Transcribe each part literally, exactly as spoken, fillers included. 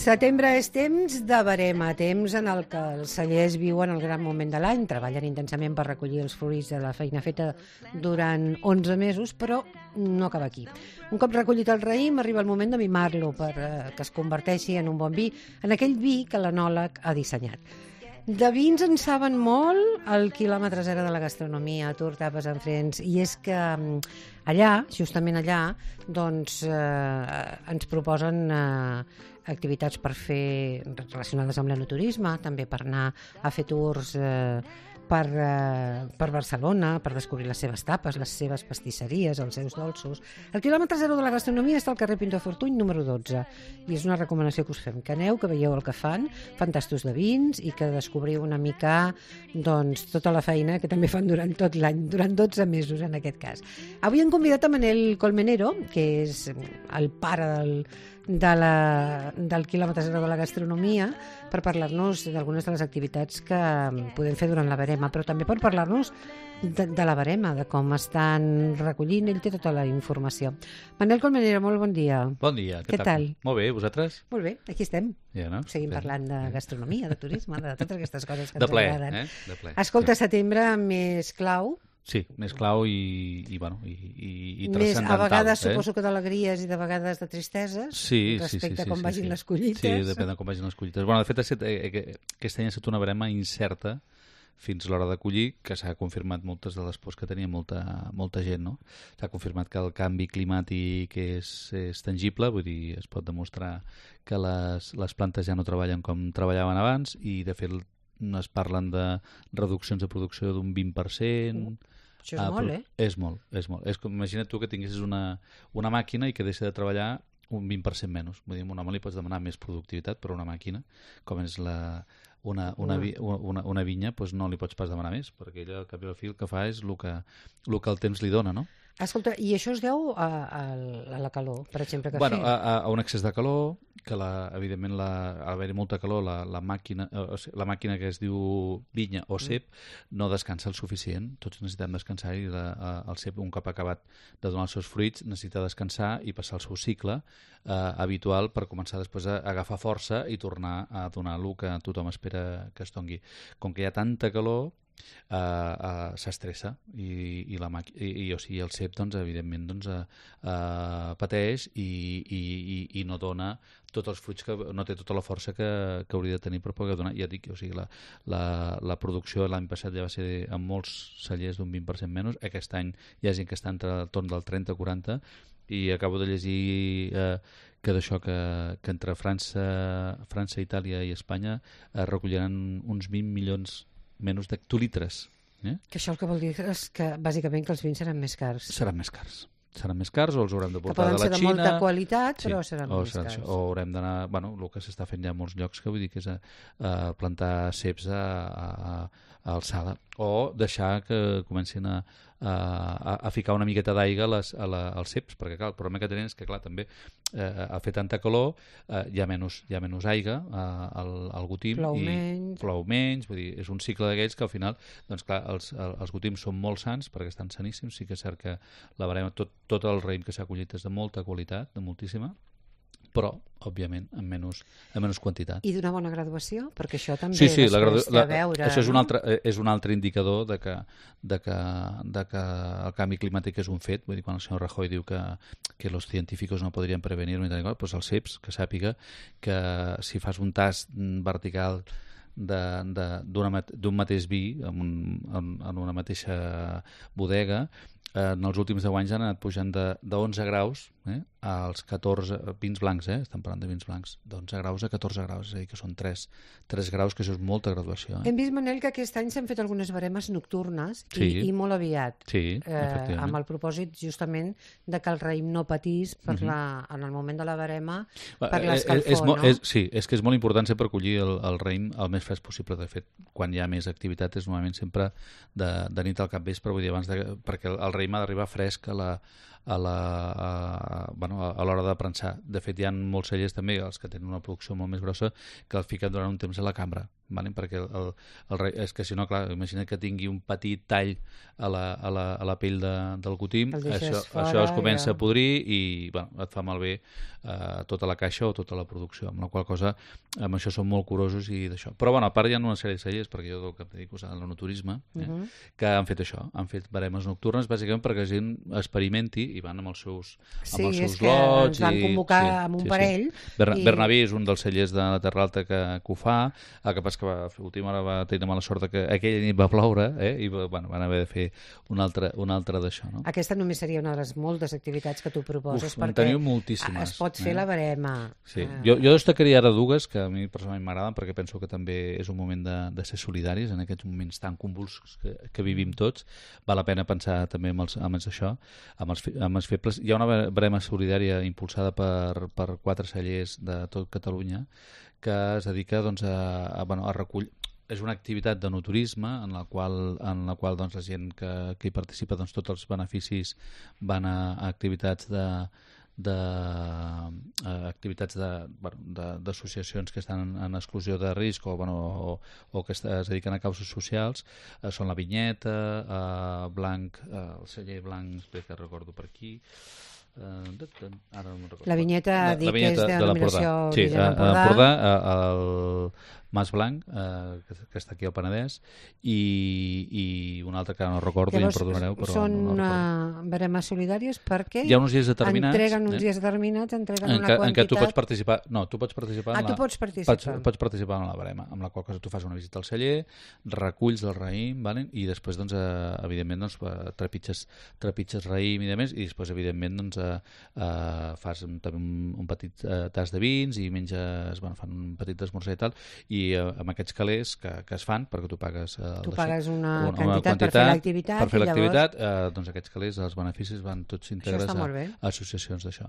Setembre és temps de verema, temps en el que els cellers viuen el gran moment de l'any, treballen intensament per recollir els fruits de la feina feta durant onze mesos, però no acaba aquí. Un cop recollit el raïm, arriba el moment de mimar-lo per eh, que es converteixi en un bon vi, en aquell vi que l'enòleg ha dissenyat. De vins en saben molt el quilòmetre zero de la gastronomia, Tour Tapes and Friends, i és que allà, justament allà, doncs eh, ens proposen eh, activitats per fer relacionades amb l'enoturisme, també per anar a fer tours eh, per, eh, per Barcelona, per descobrir les seves tapes, les seves pastisseries, els seus dolços. El quilòmetre zero de la gastronomia està al carrer Pintor Fortuny, número dotze, i és una recomanació que us fem, que aneu, que veieu el que fan, fan tastos de vins i que descobriu una mica doncs, tota la feina que també fan durant tot l'any, durant dotze mesos en aquest cas. Avui hem convidat a Manel Colmenero, que és el pare del de la, del quilòmetre zero de la gastronomia, per parlar-nos d'algunes de les activitats que podem fer durant la verema, però també per parlar-nos de, de la verema, de com estan recollint. Ell té tota la informació. Manel Colmenero, molt bon dia. Bon dia. Què, què tal? Molt bé, vosaltres? Molt bé, aquí estem. Ja, no? Seguim Bé. parlant de gastronomia, de turisme, de totes aquestes coses que de ens ple, agraden. Eh? De ple. Escolta, setembre més clau. Sí, més clau i, i, bueno, i, i, i més, transcendental. a vegades eh? suposo que d'alegries i de vegades de tristeses, sí, respecte sí, sí, a com sí, vagin sí. les collites. Sí, depèn de com vagin les collites. Bueno, de fet, aquest any ha estat una verema incerta fins a l'hora de collir, que s'ha confirmat moltes de les pors que tenia molta, molta gent, no? S'ha confirmat que el canvi climàtic és, és tangible, vull dir, es pot demostrar que les, les plantes ja no treballen com treballaven abans i, de fet, es parlen de reduccions de producció d'un vint per cent... Uh. Això és ah, molt, eh? És molt, és molt. És com, imagina't tu que tinguessis una, una màquina i que deixi de treballar un vint per cent menys. Vull dir, a un home li pots demanar més productivitat, però una màquina, com és la, una, una, vi, una, una vinya, doncs no li pots pas demanar més, perquè ella, al cap i al fi, el que fa és el que, el que el temps li dona, no? Escolta, i això es deu a, a, a la calor, per exemple, que bueno, fem? A, a un excés de calor, que la, evidentment la, a haver-hi molta calor, la, la, màquina, o sigui, la màquina que es diu vinya o cep mm. no descansa el suficient. Tots necessitem descansar i la, el cep, un cop acabat de donar els seus fruits, necessita descansar i passar el seu cicle eh, habitual per començar després a agafar força i tornar a donar el que tothom espera que es doni. Com que hi ha tanta calor, Uh, uh, s'estressa i, i, la màquina, i, i, o sigui, el cep doncs, evidentment doncs, uh, uh, pateix i, i, i, i no dona tots els fruits, que no té tota la força que, que hauria de tenir per poder donar. Ja dic, o sigui, la, la, la producció l'any passat ja va ser amb molts cellers d'un vint per cent menys. Aquest any hi ha gent que està entre el torn del trenta a quaranta i acabo de llegir eh, que d'això que, que entre França, França, Itàlia i Espanya eh, recolliran uns vint milions menys d'hectolitres. Eh? Que això el que vol dir és que, bàsicament, que els vins seran més cars. Seran més cars. Seran més cars o els haurem de portar de la Xina. Que poden ser de molta qualitat, sí, però seran o més serà, cars. O haurem d'anar... Bueno, el que s'està fent ja a molts llocs, que vull dir que és a, a plantar ceps a, a, a alçada. O deixar que comencin a, a, a ficar una miqueta d'aigua als ceps, perquè clar, el problema que tenen és que clar, també eh, a fer tanta calor eh, hi ha menys, hi ha menys aigua eh, al, al gotim plou i menys. plou menys, vull dir, és un cicle d'aquells que al final, doncs clar, els, els gotims són molt sants perquè estan saníssims, sí que és cert que la barema, tot, tot el raïm que s'ha collit és de molta qualitat, de moltíssima, però, òbviament, en menys, en menys quantitat. I d'una bona graduació? Perquè això també sí, sí, la després gradu... la... de veure... Això és un, no? altre, és un altre indicador de que, de, que, de que el canvi climàtic és un fet. Vull dir, quan el senyor Rajoy diu que, que los científicos no podrien prevenir, doncs el ceps, que sàpiga que si fas un tast vertical d'un mateix vi en, un, en, en una mateixa bodega, eh, en els últims deu anys han anat pujant de, de onze graus eh, als catorze, vins blancs, eh, estem parlant de vins blancs, d'onze graus a catorze graus, és a dir, que són tres, tres graus, que això és molta graduació. Eh? Hem vist, Manel, que aquest any s'han fet algunes baremes nocturnes i, sí. i molt aviat, sí, eh, amb el propòsit justament de que el raïm no patís per uh-huh. la, en el moment de la barema per eh, l'escalfor, és, és, no? És, sí, és que és molt important sempre collir el, el raïm el més fresc possible. De fet, quan hi ha més activitat és normalment sempre de, de nit al capvespre, vull dir, abans de, perquè el, el raïm ha d'arribar fresc a la a la a, bueno, a l'hora de prensar. De fet, hi ha molts cellers també, els que tenen una producció molt més grossa, que el fiquen durant un temps a la cambra vale? Perquè el, el, el raïm, és que si no, clar, imagina que tingui un petit tall a la, a la, a la pell de, del cutim, això, fora, això es comença ja. a podrir i bueno, et fa malbé eh, tota la caixa o tota la producció, amb la qual cosa amb això són molt curosos i d'això. Però bueno, a part hi ha una sèrie de cellers, perquè jo del que em dedico és a l'enoturisme, eh, uh -huh. que han fet això, han fet baremes nocturnes bàsicament perquè la gent experimenti i van amb els seus, sí, amb els seus és que lots. Ens van convocar i, sí, amb un sí, parell. Sí. Ber I... Bernabé és un dels cellers de la Terra Alta que, que ho fa, el que passa que va, a l'última hora va tenir mala sort que aquella nit va ploure eh, i bueno, van haver de fer un altre, un altre d'això. No? Aquesta només seria una de les moltes activitats que tu proposes. Uf, perquè en teniu moltíssimes. Es pot fer eh? la barema. Sí. Uh... Jo, jo destacaria ara dues que a mi personalment m'agraden perquè penso que també és un moment de, de ser solidaris en aquests moments tan convulsos que, que vivim tots. Val la pena pensar també amb, els, amb els això, amb els, amb els febles. Hi ha una barema solidària impulsada per, per quatre cellers de tot Catalunya que es dedica doncs, a, a, bueno, a recollir. És una activitat de no-turisme en la qual, en la qual doncs, la gent que, que hi participa, doncs, tots els beneficis van a, a activitats de de uh, activitats d'associacions bueno, que estan en, en exclusió de risc o, bueno, o, o que es dediquen a causes socials, uh, són la Vinyeta, uh, Blanc, uh, el celler Blanc, que recordo per aquí, Uh, ara no recordo. La Vinyeta ha dit que és de denominació sí, d'Empordà. A Empordà, el Mas Blanc, eh, que, que està aquí al Penedès, i, i un altre que no recordo, llavors, i em perdonareu, però són no, no recordo. Baremes solidàries perquè hi ha uns dies determinats, entreguen uns eh? dies determinats, entreguen en una que, quantitat... En què tu pots participar... No, tu pots participar... Ah, en la, tu pots participar. Pots, pots participar en la barema, amb la qual cosa tu fas una visita al celler, reculls el raïm, vale? I després, doncs, eh, evidentment, doncs, trepitges, trepitges raïm i demés, i després, evidentment, doncs, eh, eh, fas un, també un, un petit eh, tas de vins i menges, bueno, fan un petit esmorzar i tal, i eh, amb aquests calés que, que es fan, perquè tu pagues, eh, tu pagues una, una, quantitat, una quantitat per fer l'activitat, per fer l'activitat, llavors... eh, doncs aquests calés, els beneficis van tots integrats a, a associacions d'això.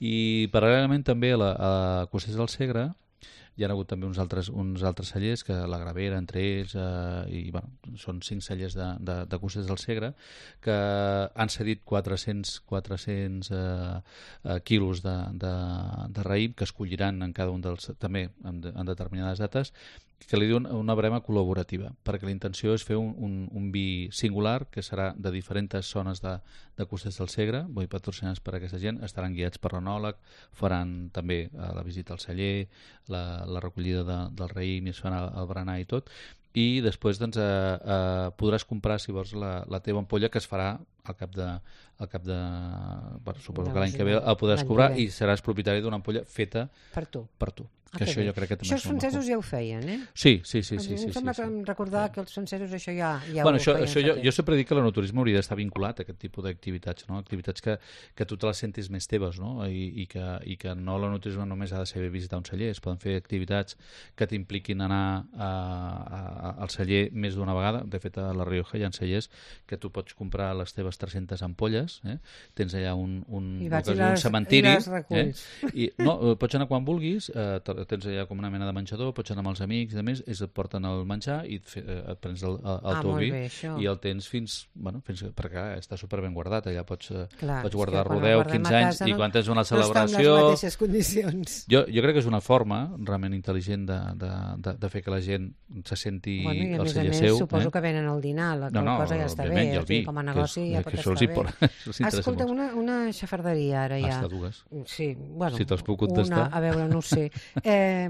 I paral·lelament també a, la, a Costellers del Segre hi ha hagut també uns altres, uns altres cellers, que la Gravera, entre ells, eh, i bueno, són cinc cellers de, de, de Costellers del Segre, que han cedit quatre-cents, quatre-cents eh, eh, quilos de, de, de raïm, que es colliran en cada un dels, també en, en determinades dates, que li diuen una barema col·laborativa, perquè la intenció és fer un, un, un vi singular que serà de diferents zones de, de Costellers del Segre, vull dir, patrocinats per aquesta gent, estaran guiats per l'enòleg, faran també eh, la visita al celler, la, la recollida de, del raïm i es fan el, el berenar i tot, i després doncs, eh, eh, podràs comprar, si vols, la, la teva ampolla, que es farà al cap de... Al cap de bueno, suposo no, que l'any que ve el podràs cobrar i seràs propietari d'una ampolla feta per tu. Per tu. Ah, que això jo crec que també això els francesos ja ho feien, eh? Sí, sí, sí. sí, em sí, sembla sí, que sí. em recordava que els francesos això ja, ja bueno, ho això, feien. Això jo, jo sempre dic que l'enoturisme hauria d'estar vinculat a aquest tipus d'activitats, no? Activitats que, que tu te les sentis més teves, no? I, i, que, i que no l'enoturisme només ha de ser visitar un celler, es poden fer activitats que t'impliquin anar a, a, a, al celler més d'una vegada. De fet, a la Rioja hi ha cellers que tu pots comprar les teves tres-centes ampolles, eh? Tens allà un, un, I un, les, un cementiri, i les reculls. Eh? I, no, pots anar quan vulguis, eh, tens allà com una mena de menjador, pots anar amb els amics, a més, ells et porten el menjar i et, fe, et prens el, el, el ah, teu vi i el tens fins, bueno, fins perquè està superben guardat, allà pots, clar, pots guardar rodeu quinze anys i quan tens una celebració... No estan les mateixes condicions. Jo, jo crec que és una forma realment intel·ligent de, de, de, de fer que la gent se senti bueno, al celler seu. Suposo eh? que venen al dinar, la no, no, cosa ja està bé, el vi, com a negoci és, ja pot estar bé. Por... Escolta, una, una xafarderia ara ja. Hasta dues. Sí, bueno, si te'ls puc contestar. Una, a veure, no ho sé. Eh,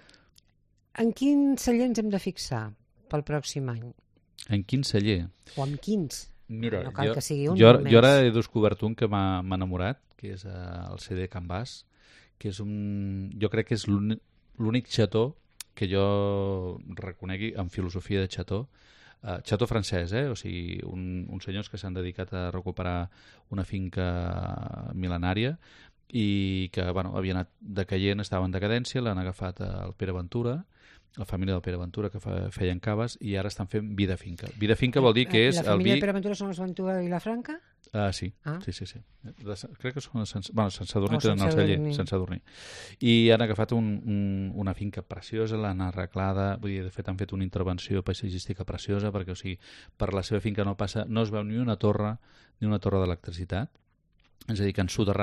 en quin celler ens hem de fixar pel pròxim any? En quin celler? O en quins? Mira, no cal jo, que sigui un jo, només. jo ara he descobert un que m'ha enamorat, que és uh, el C D Can Bas, que és un... Jo crec que és l'únic xató que jo reconegui en filosofia de xató, uh, xató francès, eh? O sigui, un, uns senyors que s'han dedicat a recuperar una finca mil·lenària i que bueno, havia anat decaient, estava en decadència, l'han agafat al Pere Ventura, la família del Pere Ventura, que fa, feien caves, i ara estan fent vi de finca. Vi de finca vol dir que és... La família el vi... del Pere Ventura són els Ventura i la Franca? Uh, sí, ah. sí, sí, sí. De, crec que són els Sens... bueno, Sant Sadurní, tenen el celler, Sant Sadurní. I han agafat un, un, una finca preciosa, l'han arreglada, vull dir, de fet han fet una intervenció paisatgística preciosa, perquè o sigui, per la seva finca no passa, no es veu ni una torre, ni una torre d'electricitat, és a dir, que han soterrat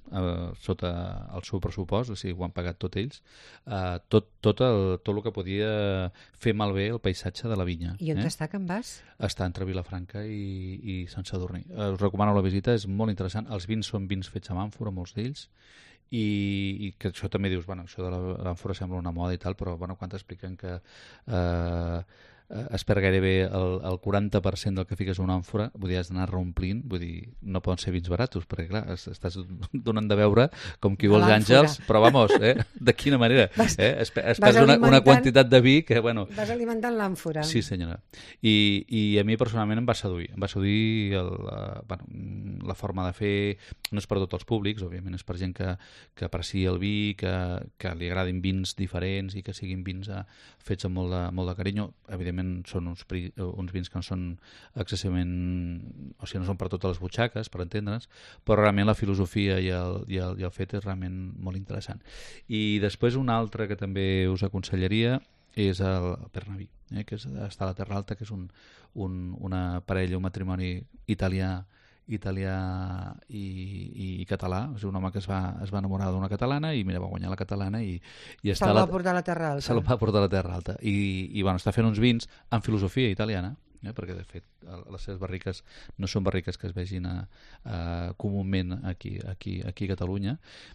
eh, sota el seu pressupost, o sigui, ho han pagat tot ells, eh, tot, tot, el, tot el que podia fer malbé el paisatge de la vinya. I on eh? està Can Bas? Està entre Vilafranca i, i Sant Sadurní. Eh, us recomano la visita, és molt interessant. Els vins són vins fets amb àmfora, molts d'ells, i, i que això també dius, bueno, això de l'àmfora sembla una moda i tal, però bueno, quan t'expliquen que eh, es perd gairebé el, el quaranta per cent del que fiques en una àmfora, vull dir, has d'anar reomplint, vull dir, no poden ser vins baratos, perquè clar, estàs donant de veure com qui vols àngels, però vamos, eh? De quina manera? Vas, eh? Es, es perd una, una quantitat de vi que, bueno... Vas alimentant l'àmfora. Sí, senyora. I, I a mi personalment em va seduir, em va seduir el, la, bueno, la forma de fer, no és per tots els públics, òbviament és per gent que, que aprecia el vi, que, que li agradin vins diferents i que siguin vins a, fets amb molt de, molt de carinyo, evidentment són uns, uns vins que no són excessivament, o sigui, no són per totes les butxaques, per entendre'ns, però realment la filosofia i el, i el, i el fet és realment molt interessant. I després un altre que també us aconsellaria és el Pernaví, eh, que és, està a la Terra Alta, que és un, un, una parella, un matrimoni italià italià i, i, i català, és un home que es va, es va enamorar d'una catalana i mira, va guanyar la catalana i, i se'l va portar a la Terra Alta. Se'l va portar a la Terra Alta i, i bueno, està fent uns vins amb filosofia italiana, eh, perquè de fet les seves barriques no són barriques que es vegin a, a, comúment aquí, aquí, aquí a Catalunya,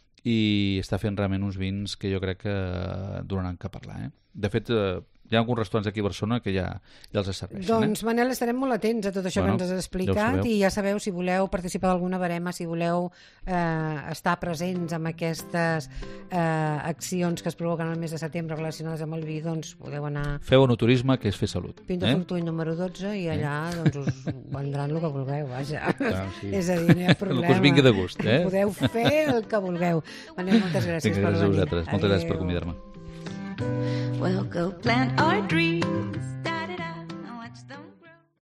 i està fent realment uns vins que jo crec que donaran que parlar. Eh? De fet, eh, hi ha alguns restaurants aquí a Barcelona que ja, ja els serveixen. Doncs, eh? Manel, estarem molt atents a tot això bueno, que ens has explicat, ja i ja sabeu, si voleu participar d'alguna barema, si voleu eh, estar presents en aquestes eh, accions que es provoquen el mes de setembre relacionades amb el vi, doncs podeu anar... Feu enoturisme, que és fer salut. Pinta eh? Fortuny número dotze i allà eh? doncs, us vendran el que vulgueu, vaja. Clar, sí. És a dir, no hi ha problema. El que us vingui de gust. Eh? Podeu fer el que vulgueu. Manel, moltes gràcies Vinga, per venir. Gràcies a vosaltres. Moltes gràcies per convidar-me. Well, go plant our dream